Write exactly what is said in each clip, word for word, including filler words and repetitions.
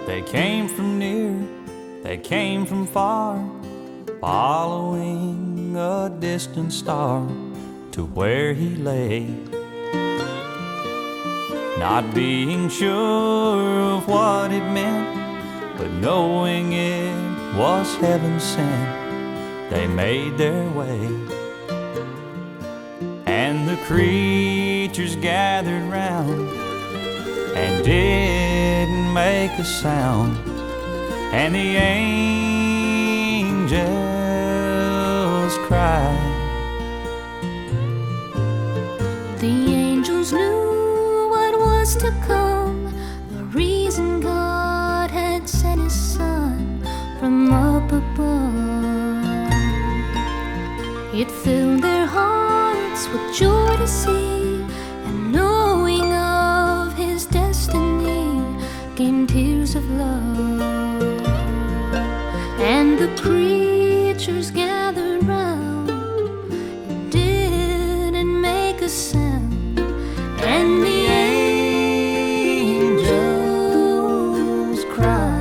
They came from near, they came from far, following a distant star to where he lay. Not being sure of what it meant, but knowing it was heaven sent, they made their way. And the creatures gathered round and didn't make a sound, and the angels cried. The angels knew what was to come, the reason God had sent His Son from up above. It filled their hearts with joy to see, and knowing of His destiny came tears of love. And the creatures gathered round and didn't make a sound, and the angels cried.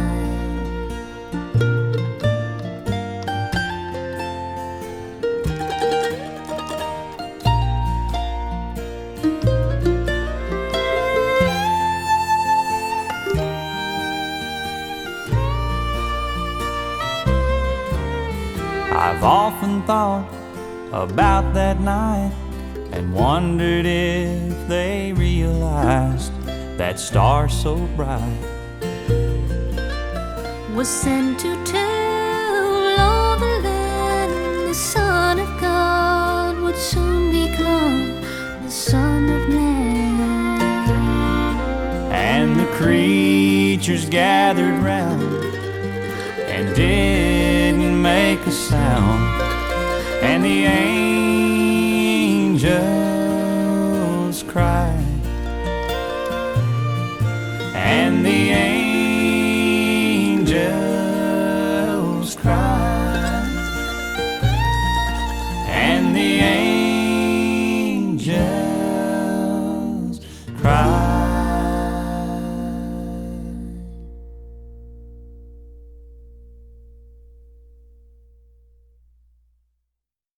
I've often thought about that night and wondered if they realized that star so bright Was sent to tell all the land the Son of God would soon become the Son of Man. and the creatures gathered round and didn't make a sound, and the angels cried.